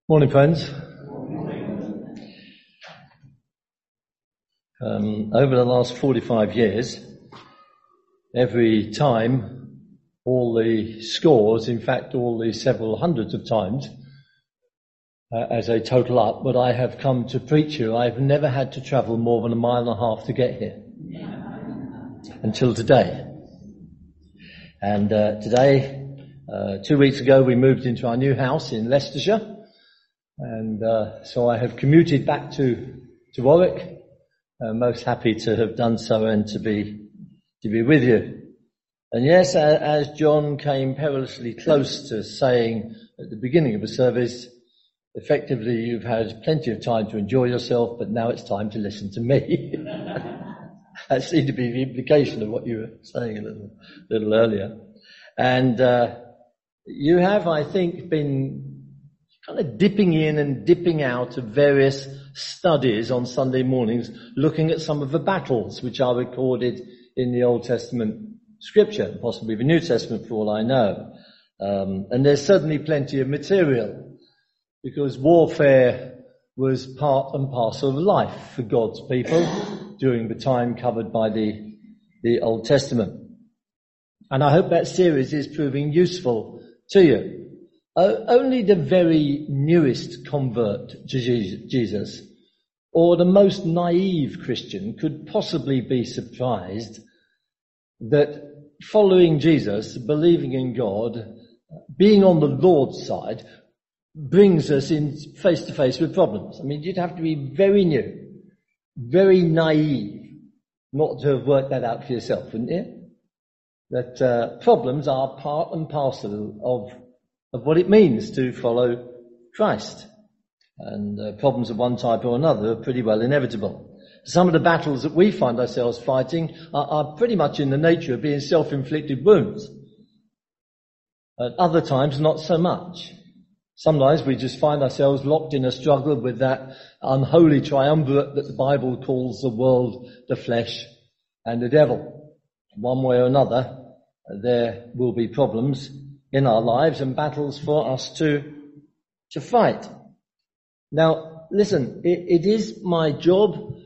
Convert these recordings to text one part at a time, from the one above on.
Morning, friends. Over the last 45 years, every time, all the scores, in fact all the several hundreds of times, as they total up, but I have come to preach here, I've never had to travel more than 1.5 miles to get here. Until today. And today, 2 weeks ago, we moved into our new house in Leicestershire. And so I have commuted back to Warwick. Most happy to have done so and to be with you. And yes, as John came perilously close to saying at the beginning of the service, effectively you've had plenty of time to enjoy yourself, but now it's time to listen to me. That seemed to be the implication of what you were saying a little earlier. And you have, I think, been kind of dipping in and dipping out of various studies on Sunday mornings, looking at some of the battles which are recorded in the Old Testament scripture, possibly the New Testament for all I know. And there's certainly plenty of material, because warfare was part and parcel of life for God's people during the time covered by the Old Testament. And I hope that series is proving useful to you. Only the very newest convert to Jesus, or the most naive Christian, could possibly be surprised that following Jesus, believing in God, being on the Lord's side, brings us in face to face with problems. I mean, you'd have to be very new, very naive, not to have worked that out for yourself, wouldn't you? That problems are part and parcel of what it means to follow Christ. And problems of one type or another are pretty well inevitable. Some of the battles that we find ourselves fighting are pretty much in the nature of being self-inflicted wounds. At other times, not so much. Sometimes we just find ourselves locked in a struggle with that unholy triumvirate that the Bible calls the world, the flesh, and the devil. One way or another, there will be problems in our lives and battles for us to fight. Now, listen, it is my job.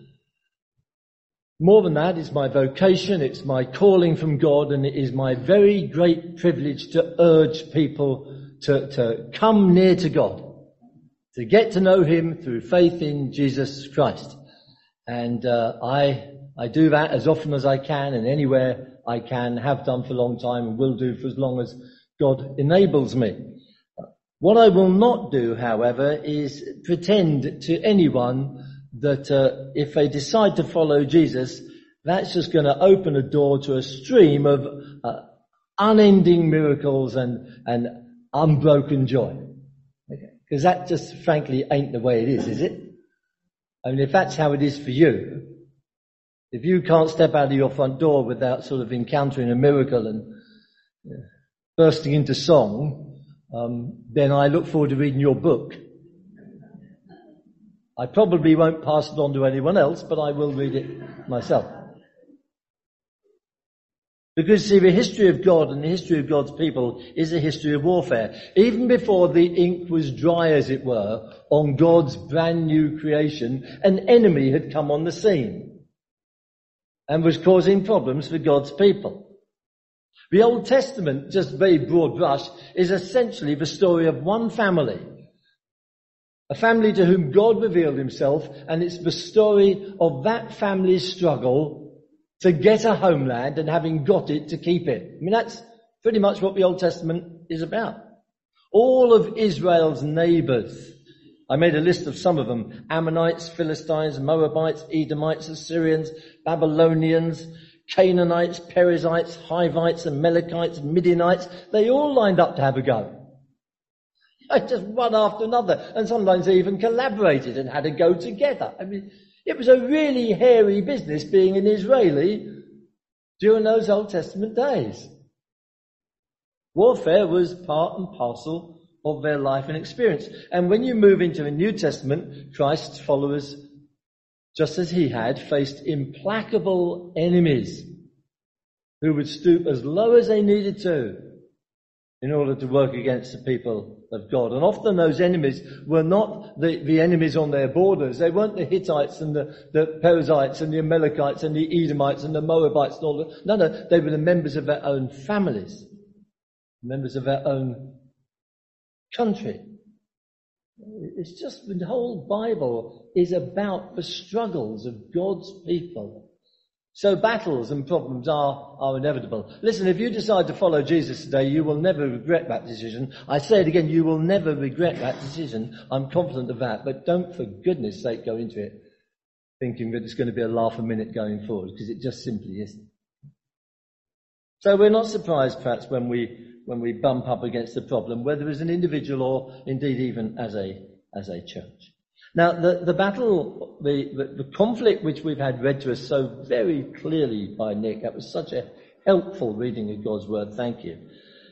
More than that, it's my vocation, it's my calling from God, and it is my very great privilege to urge people to come near to God, to get to know Him through faith in Jesus Christ. And I do that as often as I can and anywhere I can, have done for a long time and will do for as long as God enables me. What I will not do, however, is pretend to anyone that if they decide to follow Jesus, that's just going to open a door to a stream of unending miracles and unbroken joy. Because that just frankly ain't the way it is it? I mean, if that's how it is for you, if you can't step out of your front door without sort of encountering a miracle and bursting into song, then I look forward to reading your book. I probably won't pass it on to anyone else, but I will read it myself. Because, see, the history of God and the history of God's people is a history of warfare. Even before the ink was dry, as it were, on God's brand new creation, an enemy had come on the scene and was causing problems for God's people. The Old Testament, just very broad brush, is essentially the story of one family. A family to whom God revealed Himself, and it's the story of that family's struggle to get a homeland and having got it to keep it. I mean, that's pretty much what the Old Testament is about. All of Israel's neighbours, I made a list of some of them: Ammonites, Philistines, Moabites, Edomites, Assyrians, Babylonians, Canaanites, Perizzites, Hivites, Amalekites, Midianites, they all lined up to have a go. Just one after another. And sometimes they even collaborated and had a go together. I mean, it was a really hairy business being an Israeli during those Old Testament days. Warfare was part and parcel of their life and experience. And when you move into the New Testament, Christ's followers, just as He had, faced implacable enemies who would stoop as low as they needed to in order to work against the people of God. And often those enemies were not the enemies on their borders. They weren't the Hittites and the Perizzites and the Amalekites and the Edomites and the Moabites and all that. No, they were the members of their own families, members of their own country. It's just the whole Bible is about the struggles of God's people. So battles and problems are inevitable. Listen, if you decide to follow Jesus today, you will never regret that decision. I say it again, you will never regret that decision. I'm confident of that. But don't, for goodness sake, go into it thinking that it's going to be a laugh a minute going forward, because it just simply isn't. So we're not surprised, perhaps, when we bump up against the problem, whether as an individual or indeed even as a church. Now, the battle, the conflict which we've had read to us so very clearly by Nick, that was such a helpful reading of God's word, thank you.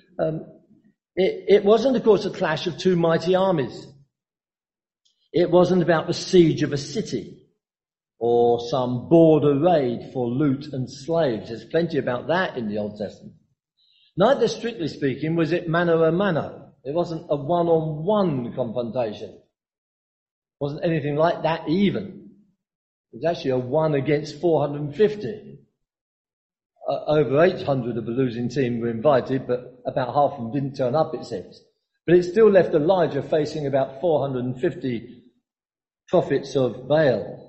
It wasn't, of course, a clash of two mighty armies. It wasn't about the siege of a city or some border raid for loot and slaves. There's plenty about that in the Old Testament. Neither, strictly speaking, was it mano a mano. It wasn't a one-on-one confrontation. It wasn't anything like that even. It was actually a 1 against 450. Over 800 of the losing team were invited, but about half of them didn't turn up, it seems. But it still left Elijah facing about 450 prophets of Baal.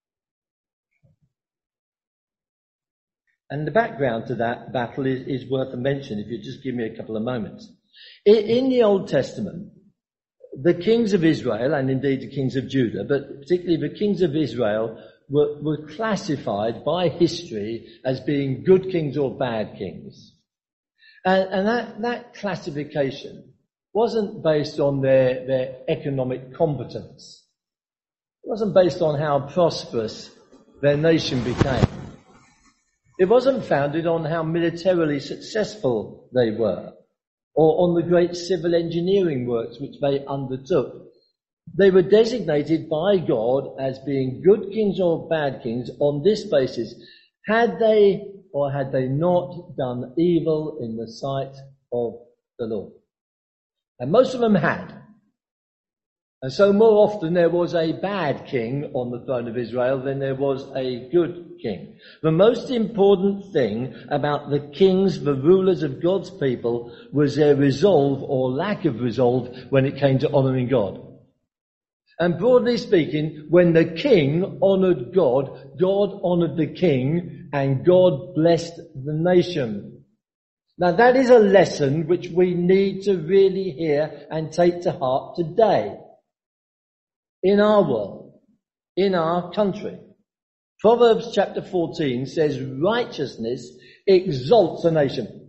And the background to that battle is worth a mention, if you just give me a couple of moments. In the Old Testament, the kings of Israel, and indeed the kings of Judah, but particularly the kings of Israel, were classified by history as being good kings or bad kings. And that classification wasn't based on their economic competence. It wasn't based on how prosperous their nation became. It wasn't founded on how militarily successful they were, or on the great civil engineering works which they undertook. They were designated by God as being good kings or bad kings on this basis. Had they or had they not done evil in the sight of the Lord? And most of them had. And so more often there was a bad king on the throne of Israel than there was a good king. The most important thing about the kings, the rulers of God's people, was their resolve or lack of resolve when it came to honouring God. And broadly speaking, when the king honoured God, God honoured the king, and God blessed the nation. Now that is a lesson which we need to really hear and take to heart today. In our world, in our country. Proverbs chapter 14 says righteousness exalts a nation.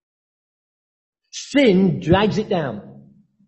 Sin drags it down.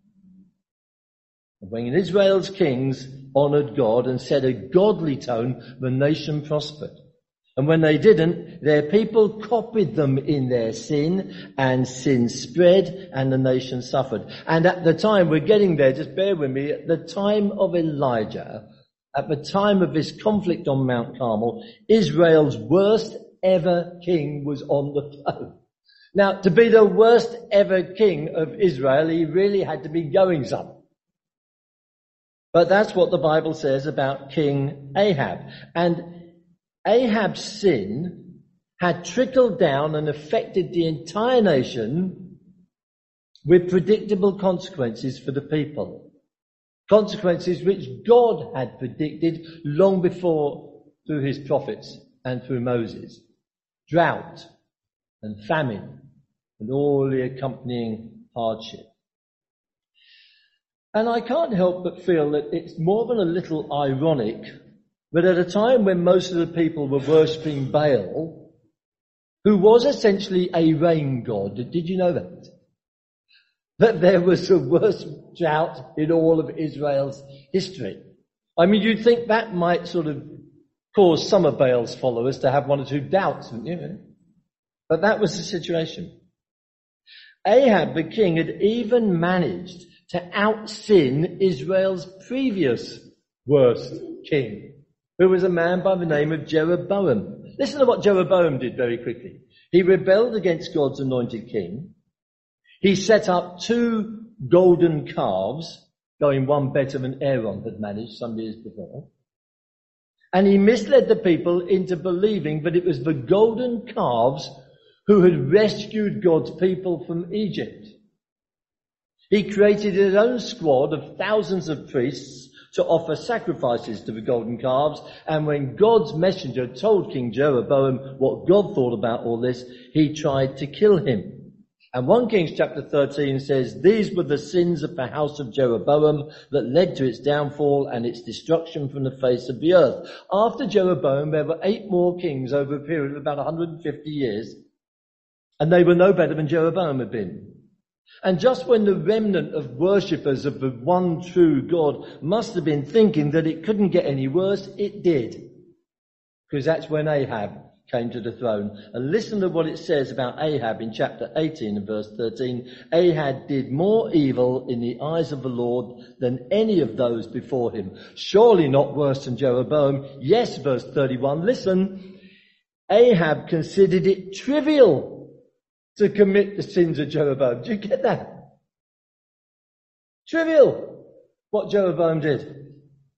When Israel's kings honoured God and set a godly tone, the nation prospered. And when they didn't, their people copied them in their sin, and sin spread, and the nation suffered. And at the time, we're getting there, just bear with me, at the time of Elijah, at the time of this conflict on Mount Carmel, Israel's worst ever king was on the throne. Now, to be the worst ever king of Israel, he really had to be going some. But that's what the Bible says about King Ahab. And Ahab's sin had trickled down and affected the entire nation with predictable consequences for the people. Consequences which God had predicted long before through his prophets and through Moses. Drought and famine and all the accompanying hardship. And I can't help but feel that it's more than a little ironic that at a time when most of the people were worshipping Baal, who was essentially a rain god, did you know that? That there was the worst drought in all of Israel's history. I mean, you'd think that might sort of cause some of Baal's followers to have one or two doubts, wouldn't you? But that was the situation. Ahab, the king, had even managed to out-sin Israel's previous worst king, who was a man by the name of Jeroboam. Listen to what Jeroboam did very quickly. He rebelled against God's anointed king. He set up 2 golden calves, going one better than Aaron had managed some years before. And he misled the people into believing that it was the golden calves who had rescued God's people from Egypt. He created his own squad of thousands of priests to offer sacrifices to the golden calves, and when God's messenger told King Jeroboam what God thought about all this, he tried to kill him. And 1 Kings chapter 13 says, "These were the sins of the house of Jeroboam that led to its downfall and its destruction from the face of the earth." After Jeroboam, there were 8 more kings over a period of about 150 years, and they were no better than Jeroboam had been. And just when the remnant of worshippers of the one true God must have been thinking that it couldn't get any worse, it did. Because that's when Ahab came to the throne. And listen to what it says about Ahab in chapter 18 and verse 13. "Ahab did more evil in the eyes of the Lord than any of those before him. Surely not worse than Jeroboam. Yes," verse 31, listen, "Ahab considered it trivial to commit the sins of Jeroboam." Do you get that? Trivial, what Jeroboam did.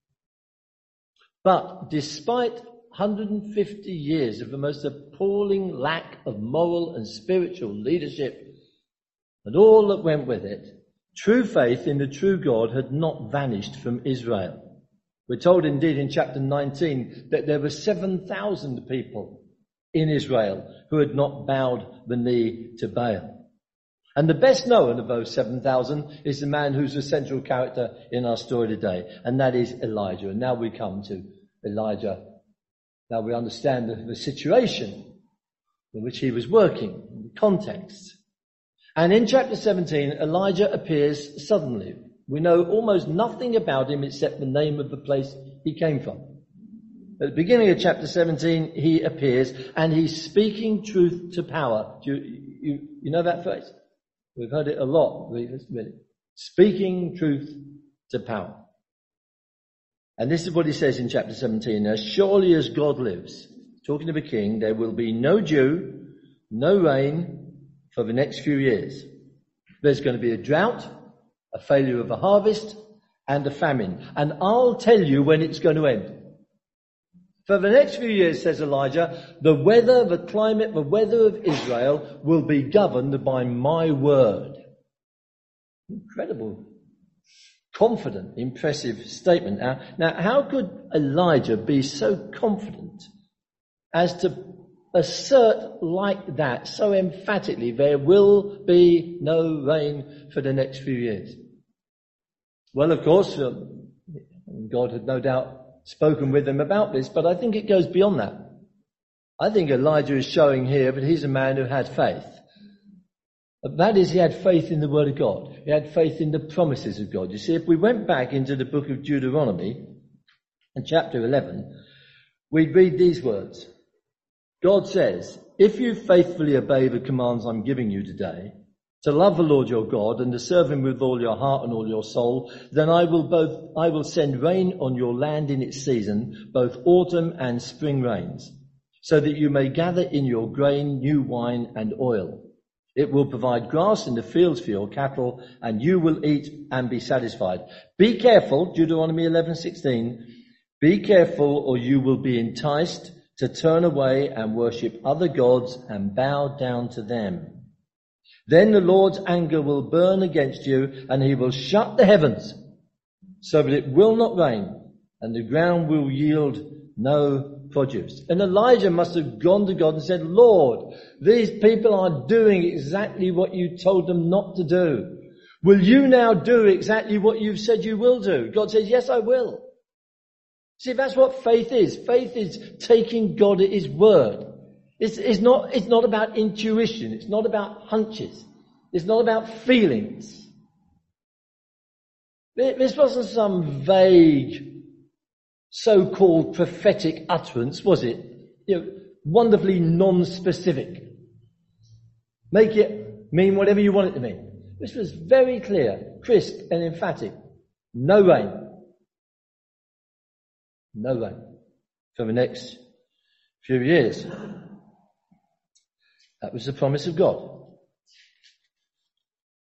But despite 150 years of the most appalling lack of moral and spiritual leadership and all that went with it, true faith in the true God had not vanished from Israel. We're told indeed in chapter 19 that there were 7,000 people in Israel who had not bowed the knee to Baal. And the best known of those 7,000 is the man who's the central character in our story today, and that is Elijah. And now we come to Elijah. Now we understand the situation in which he was working, the context. And in chapter 17, Elijah appears suddenly. We know almost nothing about him except the name of the place he came from. At the beginning of chapter 17, he appears and he's speaking truth to power. Do you know that phrase? We've heard it a lot, really. Speaking truth to power. And this is what he says in chapter 17. "As surely as God lives," talking to the king, "there will be no dew, no rain for the next few years. There's going to be a drought, a failure of a harvest, and a famine. And I'll tell you when it's going to end." For the next few years, says Elijah, the weather, the climate, the weather of Israel will be governed by my word. Incredible, confident, impressive statement. Now, how could Elijah be so confident as to assert like that, so emphatically, there will be no rain for the next few years? Well, of course, God had no doubt spoken with him about this, but I think it goes beyond that. I think Elijah is showing here that he's a man who had faith. That is, he had faith in the word of God. He had faith in the promises of God. You see, if we went back into the book of Deuteronomy, in chapter 11, we'd read these words. God says, "If you faithfully obey the commands I'm giving you today, to love the Lord your God and to serve him with all your heart and all your soul, then I will send rain on your land in its season, both autumn and spring rains, so that you may gather in your grain, new wine and oil. It will provide grass in the fields for your cattle, and you will eat and be satisfied. Be careful," Deuteronomy 11:16, "be careful or you will be enticed to turn away and worship other gods and bow down to them. Then the Lord's anger will burn against you, and he will shut the heavens so that it will not rain, and the ground will yield no produce." And Elijah must have gone to God and said, "Lord, these people are doing exactly what you told them not to do. Will you now do exactly what you've said you will do?" God says, "Yes, I will." See, that's what faith is. Faith is taking God at his word. It's not about intuition. It's not about hunches. It's not about feelings. This wasn't some vague, so-called prophetic utterance, was it? Wonderfully non-specific. Make it mean whatever you want it to mean. This was very clear, crisp and emphatic. No rain. No rain for the next few years. That was the promise of God.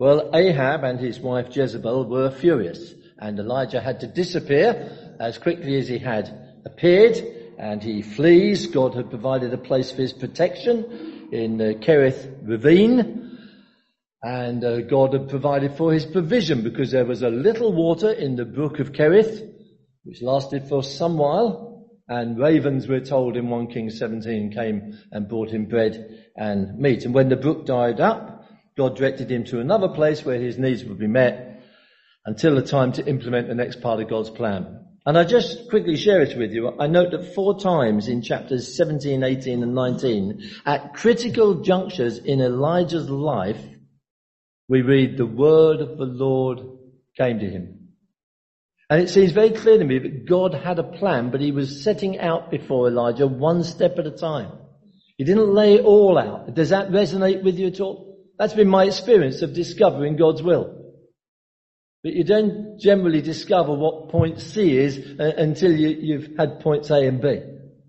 Well, Ahab and his wife Jezebel were furious, and Elijah had to disappear as quickly as he had appeared, and he flees. God had provided a place for his protection in Kerith Ravine, and God had provided for his provision because there was a little water in the brook of Kerith, which lasted for some while, and ravens, we're told in 1 Kings 17, came and brought him bread and meat. And when the brook dried up, God directed him to another place where his needs would be met until the time to implement the next part of God's plan. And I just quickly share it with you. I note that 4 times in chapters 17, 18 and 19, at critical junctures in Elijah's life, we read the word of the Lord came to him. And it seems very clear to me that God had a plan, but he was setting out before Elijah one step at a time. He didn't lay it all out. Does that resonate with you at all? That's been my experience of discovering God's will. But you don't generally discover what point C is until you've had points A and B.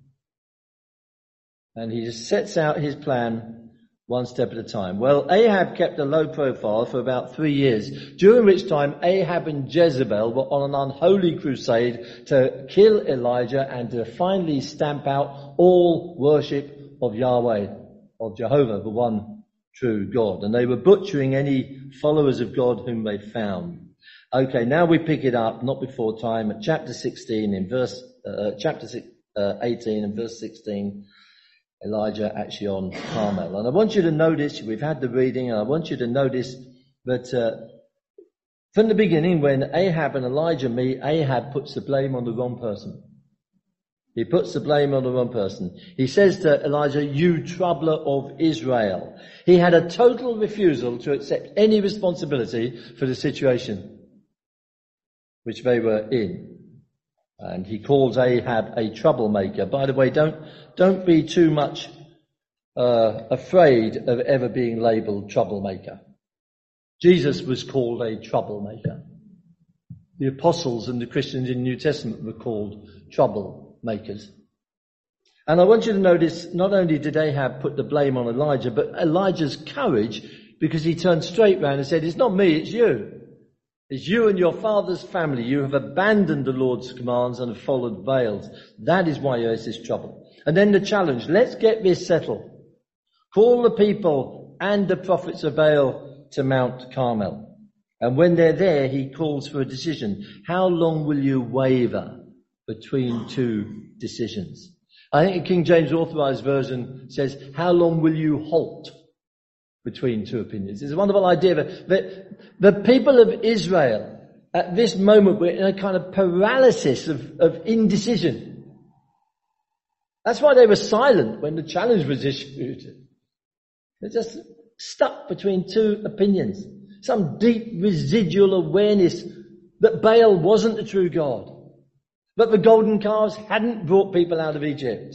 And he just sets out his plan one step at a time. Well, Ahab kept a low profile for about 3 years, during which time Ahab and Jezebel were on an unholy crusade to kill Elijah and to finally stamp out all worship of Yahweh, of Jehovah, the one true God. And they were butchering any followers of God whom they found. Okay, now we pick it up, not before time, at chapter 18 and verse 16, Elijah actually on Carmel. And I want you to notice, we've had the reading, and I want you to notice that from the beginning, when Ahab and Elijah meet, Ahab puts the blame on the wrong person. He puts the blame on the wrong person. He says to Elijah, you troubler of Israel. He had a total refusal to accept any responsibility for the situation which they were in. And he calls Ahab a troublemaker. By the way, don't be too much afraid of ever being labelled troublemaker. Jesus was called a troublemaker. The apostles and the Christians in the New Testament were called troublemakers. And I want you to notice, not only did Ahab put the blame on Elijah, but Elijah's courage, because he turned straight round and said, it's not me, it's you. It's you and your father's family. You have abandoned the Lord's commands and have followed Baals. That is why there is this trouble. And then the challenge, let's get this settled. Call the people and the prophets of Baal to Mount Carmel. And when they're there, he calls for a decision. How long will you waver between two decisions? I think the King James Authorized Version says, how long will you halt between two opinions? It's a wonderful idea that the people of Israel at this moment were in a kind of paralysis of indecision. That's why they were silent when the challenge was issued. They're just stuck between two opinions. Some deep residual awareness that Baal wasn't the true God. That the golden calves hadn't brought people out of Egypt.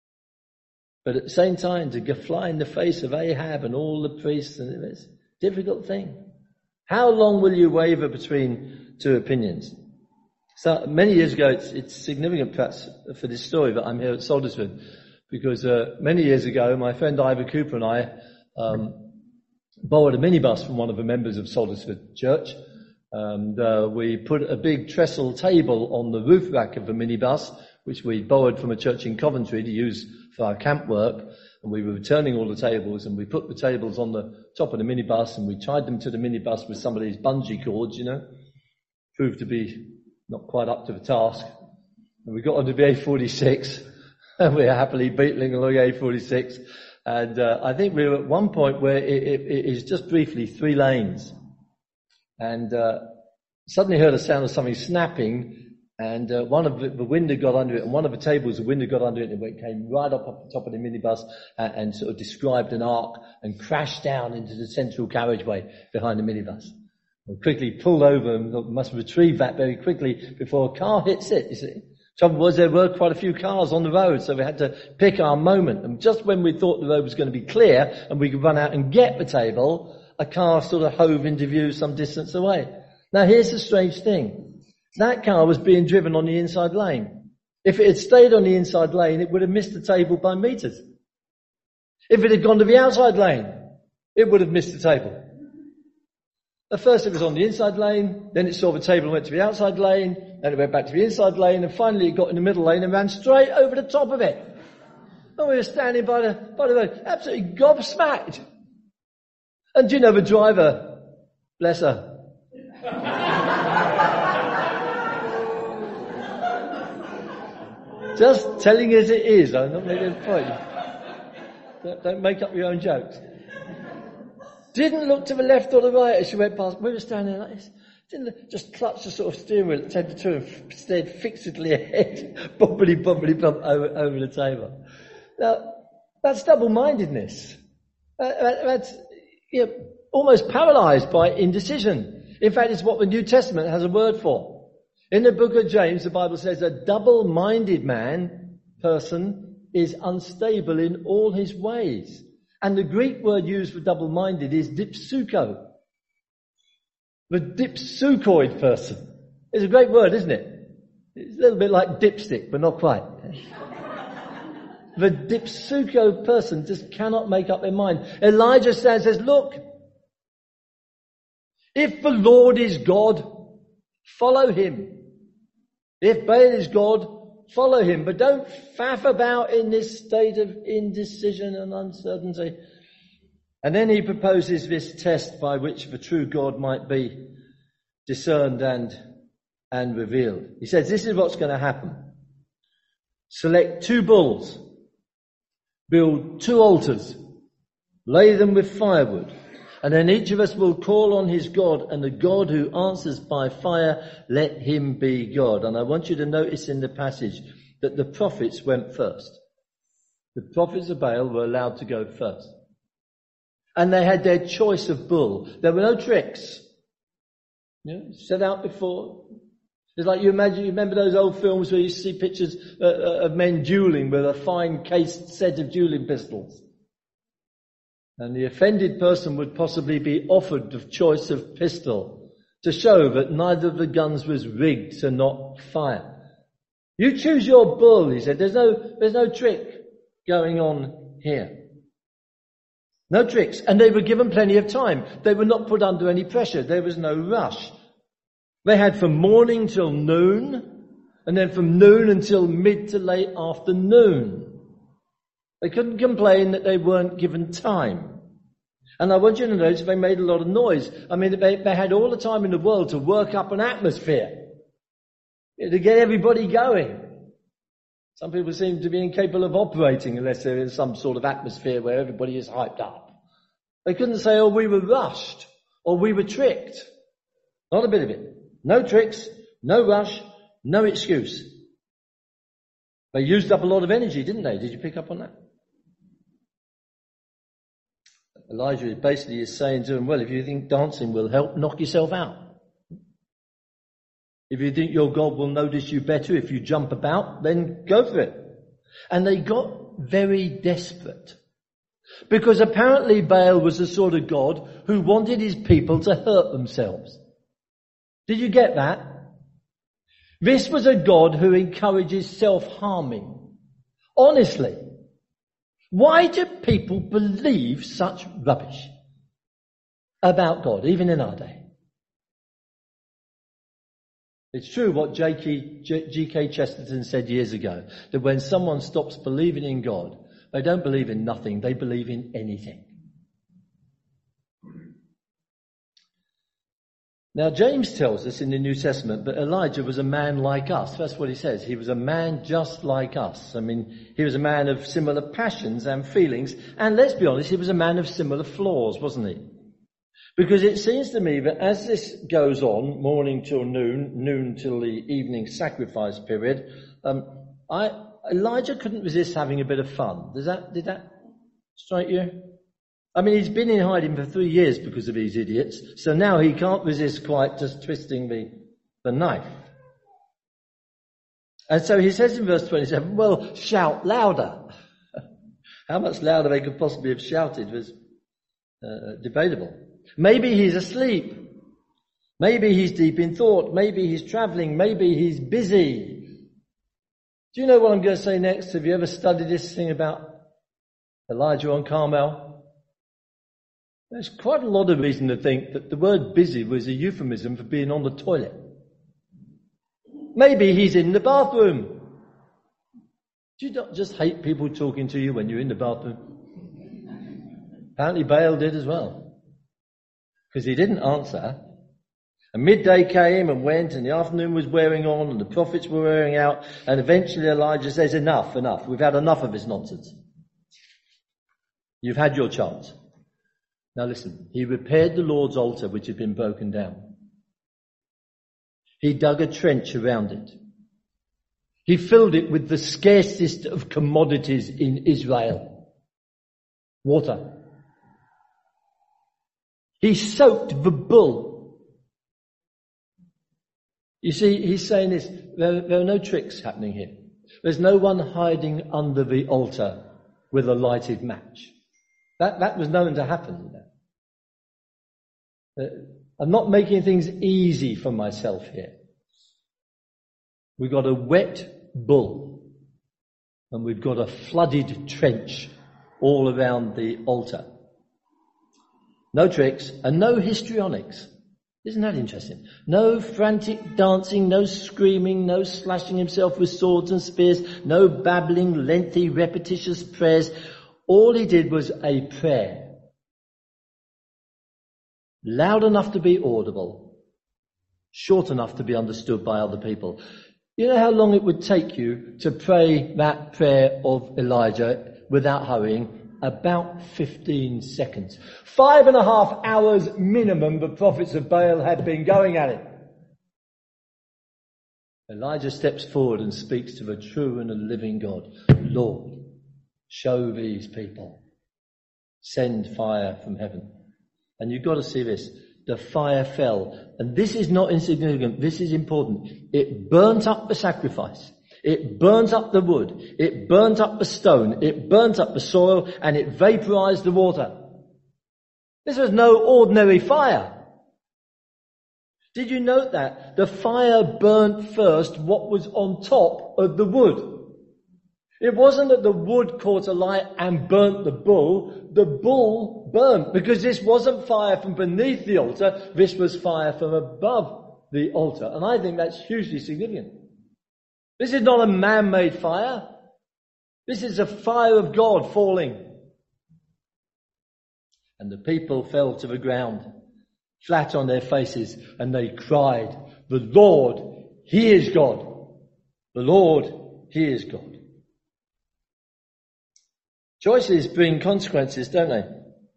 But at the same time, to fly in the face of Ahab and all the priests, and it's a difficult thing. How long will you waver between two opinions? So many years ago, it's significant perhaps for this story that I'm here at Saltersford, because many years ago, my friend Ivor Cooper and I borrowed a minibus from one of the members of Saltersford Church. And we put a big trestle table on the roof rack of the minibus, which we borrowed from a church in Coventry to use for our camp work. And we were returning all the tables, and we put the tables on the top of the minibus, and we tied them to the minibus with some of these bungee cords, proved to be not quite up to the task. And we got onto the A46, and we were happily beetling along A46. And I think we were at one point where it is just briefly 3 lanes. And suddenly heard a sound of something snapping, and one of the window got under it, and one of the tables, the window got under it, and it came right up the top of the minibus and sort of described an arc and crashed down into the central carriageway behind the minibus. We quickly pulled over and must retrieve that very quickly before a car hits it, you see. Trouble was there were quite a few cars on the road, so we had to pick our moment. And just when we thought the road was going to be clear and we could run out and get the table, a car sort of hove into view some distance away. Now here's the strange thing. That car was being driven on the inside lane. If it had stayed on the inside lane, it would have missed the table by meters. If it had gone to the outside lane, it would have missed the table. At first it was on the inside lane, then it saw the table and went to the outside lane, then it went back to the inside lane, and finally it got in the middle lane and ran straight over the top of it. And we were standing by the road, absolutely gobsmacked. And do you know the driver? Bless her. Just telling as it is, I'm not making a point. Don't make up your own jokes. Didn't look to the left or the right as she went past. We were standing like this. Didn't just clutch the sort of steering wheel at 10 to 2 and stared fixedly ahead, bobbly bump over the table. Now, that's double-mindedness. That's almost paralysed by indecision. In fact, it's what the New Testament has a word for. In the book of James, the Bible says a double-minded person is unstable in all his ways. And the Greek word used for double-minded is dipsuko. The dipsukoid person. It's a great word, isn't it? It's a little bit like dipstick, but not quite. The dipsuko person just cannot make up their mind. Elijah stands and says, look, if the Lord is God, follow him. If Baal is God, follow him. But don't faff about in this state of indecision and uncertainty. And then he proposes this test by which the true God might be discerned and revealed. He says, this is what's going to happen. Select 2 bulls. Build 2 altars. Lay them with firewood. And then each of us will call on his God, and the God who answers by fire, let him be God. And I want you to notice in the passage that the prophets went first. The prophets of Baal were allowed to go first. And they had their choice of bull. There were no tricks. Set out before. It's like you remember those old films where you see pictures of men duelling with a fine cased set of dueling pistols. And the offended person would possibly be offered the choice of pistol to show that neither of the guns was rigged to not fire. You choose your bull, he said. There's no trick going on here. No tricks. And they were given plenty of time. They were not put under any pressure. There was no rush. They had from morning till noon, and then from noon until mid to late afternoon. They couldn't complain that they weren't given time. And I want you to notice they made a lot of noise. I mean, they had all the time in the world to work up an atmosphere, to get everybody going. Some people seem to be incapable of operating unless there is some sort of atmosphere where everybody is hyped up. They couldn't say, oh, we were rushed, or we were tricked. Not a bit of it. No tricks, no rush, no excuse. They used up a lot of energy, didn't they? Did you pick up on that? Elijah basically is saying to them, well, if you think dancing will help, knock yourself out. If you think your God will notice you better if you jump about, then go for it. And they got very desperate. Because apparently Baal was the sort of God who wanted his people to hurt themselves. Did you get that? This was a God who encourages self-harming. Honestly, why do people believe such rubbish about God, even in our day? It's true what G.K. Chesterton said years ago, that when someone stops believing in God, they don't believe in nothing, they believe in anything. Now, James tells us in the New Testament that Elijah was a man like us. That's what he says. He was a man just like us. I mean, he was a man of similar passions and feelings. And let's be honest, he was a man of similar flaws, wasn't he? Because it seems to me that as this goes on, morning till noon till the evening sacrifice period, Elijah couldn't resist having a bit of fun. Did that strike you? I mean, he's been in hiding for 3 years because of these idiots, so now he can't resist quite just twisting the knife. And so he says in verse 27, well, shout louder. How much louder they could possibly have shouted was debatable. Maybe he's asleep. Maybe he's deep in thought. Maybe he's travelling. Maybe he's busy. Do you know what I'm going to say next? Have you ever studied this thing about Elijah on Carmel? There's quite a lot of reason to think that the word busy was a euphemism for being on the toilet. Maybe he's in the bathroom. Do you not just hate people talking to you when you're in the bathroom? Apparently Baal did as well. Because he didn't answer. And midday came and went, and the afternoon was wearing on, and the prophets were wearing out, and eventually Elijah says, enough. We've had enough of this nonsense. You've had your chance. Now listen, he repaired the Lord's altar which had been broken down. He dug a trench around it. He filled it with the scarcest of commodities in Israel. Water. He soaked the bull. You see, he's saying this, there are no tricks happening here. There's no one hiding under the altar with a lighted match. That was known to happen. I'm not making things easy for myself here. We've got a wet bull and we've got a flooded trench all around the altar. No tricks and no histrionics. Isn't that interesting? No frantic dancing, no screaming, no slashing himself with swords and spears, no babbling, lengthy, repetitious prayers. All he did was a prayer. Loud enough to be audible, short enough to be understood by other people. You know how long it would take you to pray that prayer of Elijah without hurrying? About 15 seconds. 5.5 hours minimum the prophets of Baal had been going at it. Elijah steps forward and speaks to the true and the living God. Lord, show these people. Send fire from heaven. And you've got to see this. The fire fell. And this is not insignificant. This is important. It burnt up the sacrifice. It burnt up the wood. It burnt up the stone. It burnt up the soil. And it vaporized the water. This was no ordinary fire. Did you note that? The fire burnt first what was on top of the wood. It wasn't that the wood caught alight and burnt the bull. The bull burnt because this wasn't fire from beneath the altar. This was fire from above the altar. And I think that's hugely significant. This is not a man-made fire. This is a fire of God falling. And the people fell to the ground, flat on their faces, and they cried, "The Lord, He is God. The Lord, He is God." Choices bring consequences, don't they?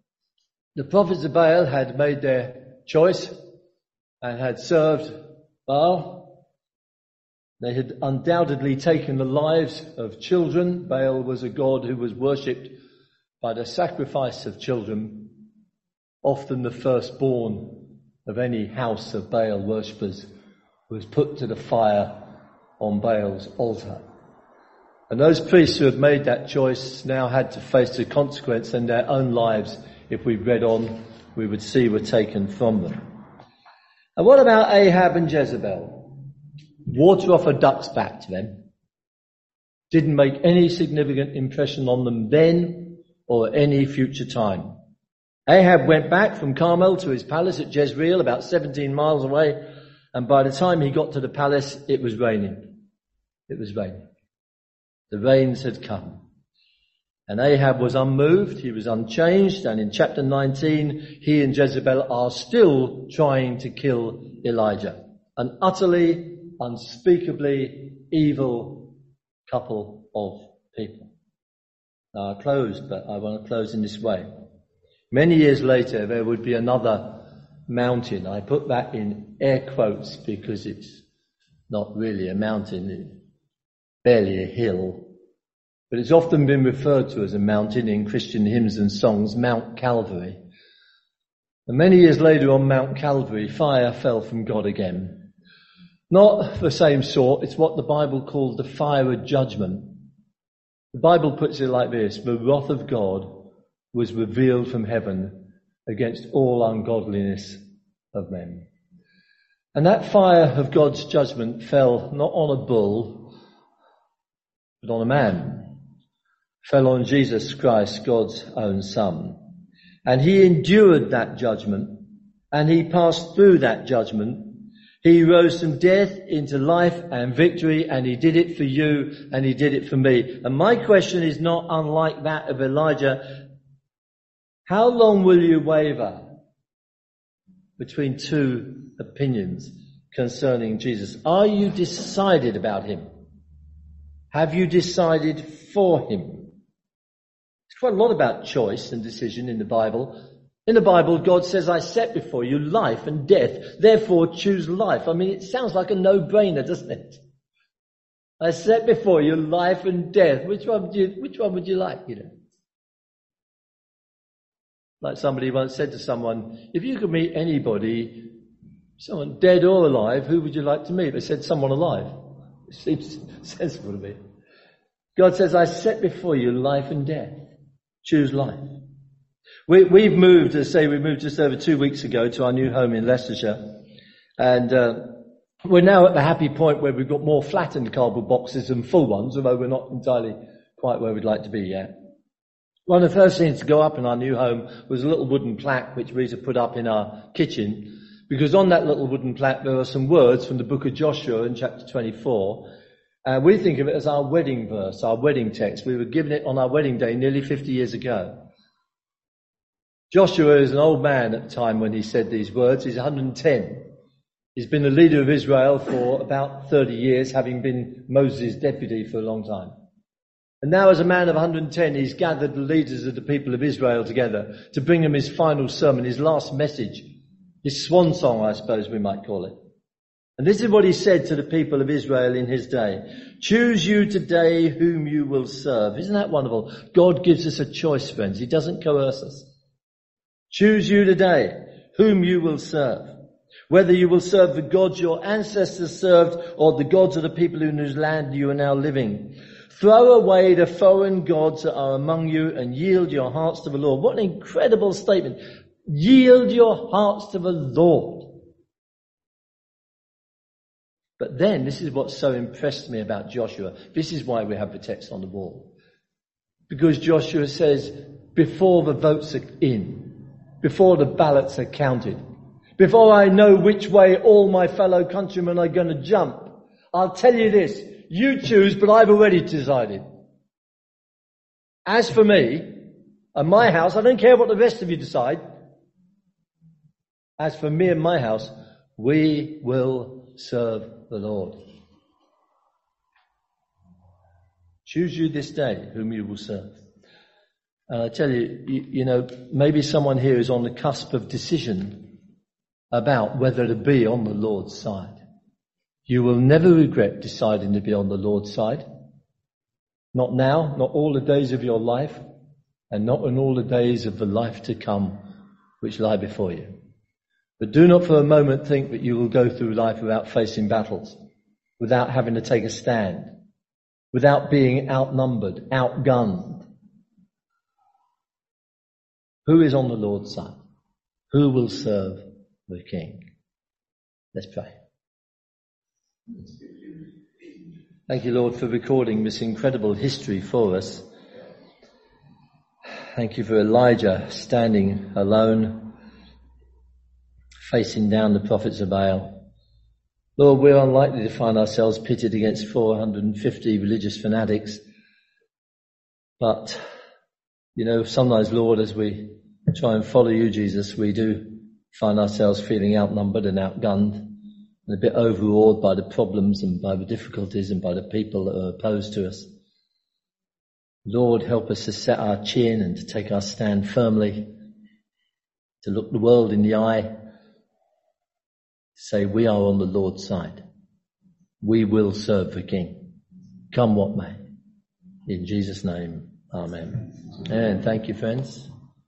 The prophets of Baal had made their choice and had served Baal. They had undoubtedly taken the lives of children. Baal was a god who was worshipped by the sacrifice of children, often the firstborn of any house of Baal worshippers was put to the fire on Baal's altar. And those priests who had made that choice now had to face the consequence, and their own lives, if we read on, we would see were taken from them. And what about Ahab and Jezebel? Water off a duck's back to them. Didn't make any significant impression on them then or any future time. Ahab went back from Carmel to his palace at Jezreel, about 17 miles away, and by the time he got to the palace, it was raining. It was raining. The rains had come. And Ahab was unmoved, he was unchanged, and in chapter 19, he and Jezebel are still trying to kill Elijah. An utterly, unspeakably evil couple of people. Now I'll close, but I want to close in this way. Many years later, there would be another mountain. I put that in air quotes because it's not really a mountain, it's barely a hill. But it's often been referred to as a mountain in Christian hymns and songs, Mount Calvary. And many years later on Mount Calvary, fire fell from God again. Not the same sort, it's what the Bible called the fire of judgment. The Bible puts it like this: the wrath of God was revealed from heaven against all ungodliness of men. And that fire of God's judgment fell not on a bull, but on a man. Fell on Jesus Christ, God's own Son. And he endured that judgment, and he passed through that judgment. He rose from death into life and victory, and he did it for you, and he did it for me. And my question is not unlike that of Elijah. How long will you waver between two opinions concerning Jesus? Are you decided about him? Have you decided for him? There's quite a lot about choice and decision in the Bible. In the Bible, God says, I set before you life and death, therefore choose life. I mean, it sounds like a no-brainer, doesn't it? I set before you life and death. Which one would you like, you know? Like somebody once said to someone, if you could meet anybody, someone dead or alive, who would you like to meet? They said someone alive. It seems sensible to me. God says, I set before you life and death. Choose life. We've moved just over 2 weeks ago to our new home in Leicestershire. And we're now at the happy point where we've got more flattened cardboard boxes than full ones, although we're not entirely quite where we'd like to be yet. One of the first things to go up in our new home was a little wooden plaque which Rita put up in our kitchen, because on that little wooden plaque there are some words from the book of Joshua in chapter 24. We think of it as our wedding verse, our wedding text. We were given it on our wedding day nearly 50 years ago. Joshua is an old man at the time when he said these words. He's 110. He's been the leader of Israel for about 30 years, having been Moses' deputy for a long time. And now as a man of 110, he's gathered the leaders of the people of Israel together to bring them his final sermon, his last message, his swan song, I suppose we might call it. And this is what he said to the people of Israel in his day. Choose you today whom you will serve. Isn't that wonderful? God gives us a choice, friends. He doesn't coerce us. Choose you today whom you will serve. Whether you will serve the gods your ancestors served or the gods of the people in whose land you are now living. Throw away the foreign gods that are among you and yield your hearts to the Lord. What an incredible statement. Yield your hearts to the Lord. But then, this is what so impressed me about Joshua. This is why we have the text on the wall. Because Joshua says, before the votes are in, before the ballots are counted, before I know which way all my fellow countrymen are going to jump, I'll tell you this, you choose, but I've already decided. As for me and my house, I don't care what the rest of you decide. As for me and my house, we will serve the Lord. Choose you this day whom you will serve. And I tell you, you know, maybe someone here is on the cusp of decision about whether to be on the Lord's side. You will never regret deciding to be on the Lord's side. Not now, not all the days of your life, and not in all the days of the life to come which lie before you. But do not for a moment think that you will go through life without facing battles, without having to take a stand, without being outnumbered, outgunned. Who is on the Lord's side? Who will serve the King? Let's pray. Thank you, Lord, for recording this incredible history for us. Thank you for Elijah standing alone, facing down the prophets of Baal. Lord, we're unlikely to find ourselves pitted against 450 religious fanatics. But, you know, sometimes, Lord, as we try and follow you, Jesus, we do find ourselves feeling outnumbered and outgunned and a bit overawed by the problems and by the difficulties and by the people that are opposed to us. Lord, help us to set our chin and to take our stand firmly, to look the world in the eye, to say we are on the Lord's side. We will serve the King, come what may. In Jesus' name, amen. And thank you, friends.